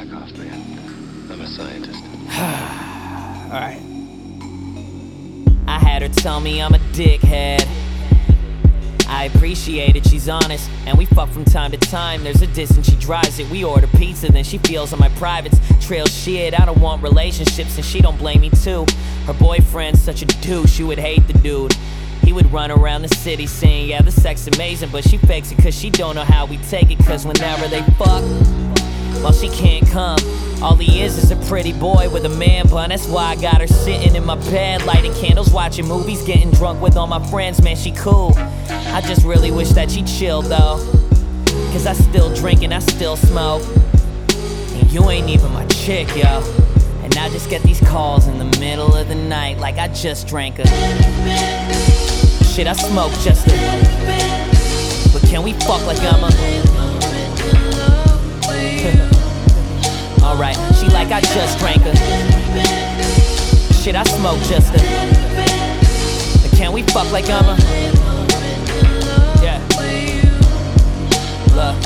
back off, man. I'm a scientist. Alright. I had her tell me I'm a dickhead. I appreciate it, she's honest. And we fuck from time to time. There's a distance, she drives it. We order pizza, then she feels on my privates. Trail shit, I don't want relationships, and she don't blame me too. Her boyfriend's such a douche, she would hate the dude. He would run around the city saying, yeah, the sex amazing, but she fakes it cause she don't know how we take it. Cause whenever they fuck, well, she can't come. All he is a pretty boy with a man bun. That's why I got her sitting in my bed, lighting candles, watching movies, getting drunk with all my friends. Man, she cool. I just really wish that she chilled though, cause I still drink and I still smoke, and you ain't even my chick, yo. And I just get these calls in the middle of the night like I just drank her. Shit, I smoke just a, but can we fuck like I'm a alright, she like I just drank her. Shit, I smoke just a, but can we fuck like I'm a yeah. Look,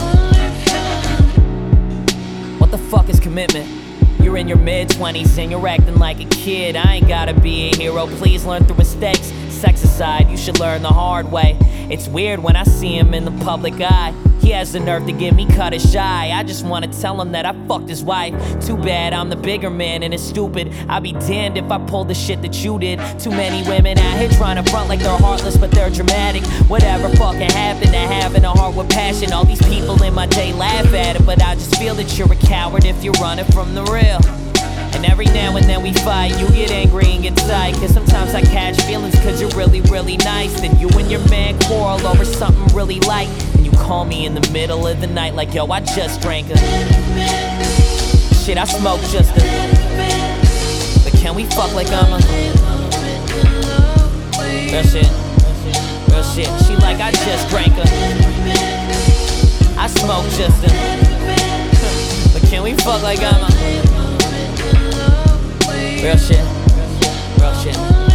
what the fuck is commitment? You're in your mid-20s and you're acting like a kid. I ain't gotta be a hero, please learn through mistakes. Sex aside, you should learn the hard way. It's weird when I see him in the public eye. He has the nerve to give me cut it shy. I just wanna tell him that I fucked his wife. Too bad I'm the bigger man and it's stupid. I'd be damned if I pulled the shit that you did. Too many women out here trying to front like they're heartless, but they're dramatic. Whatever fucking happened to having a heart with passion? All these people in my day laugh at it, but I just feel that you're a coward if you're running from the real. And every now and then we fight, you get angry and get tight, cause sometimes I catch feelings cause you're really, really nice. Then you and your man quarrel over something really light, and you call me in the middle of the night like, yo, I just drank her. Shit, I smoke just a, but can we fuck like I'm a real shit, real shit. She like I just drank her. I smoke just a, but can we fuck like I'm a real shit, real shit.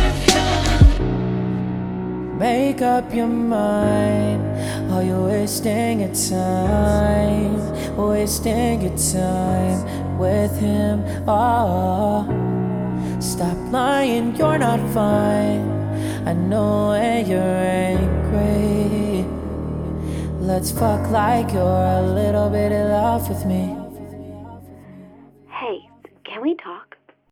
Make up your mind, or you're wasting your time, wasting your time with him. Oh, stop lying, you're not fine. I know when you're angry. Let's fuck like you're a little bit in love with me.